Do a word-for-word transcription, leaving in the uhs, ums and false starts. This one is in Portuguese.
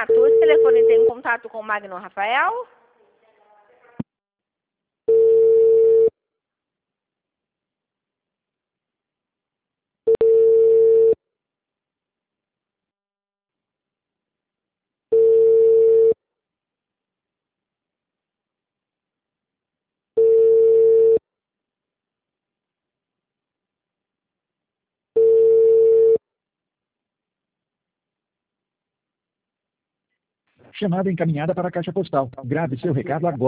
contato. Esse telefone tem contato com o Magno Rafael? Chamada encaminhada para a caixa postal. Grave seu recado agora.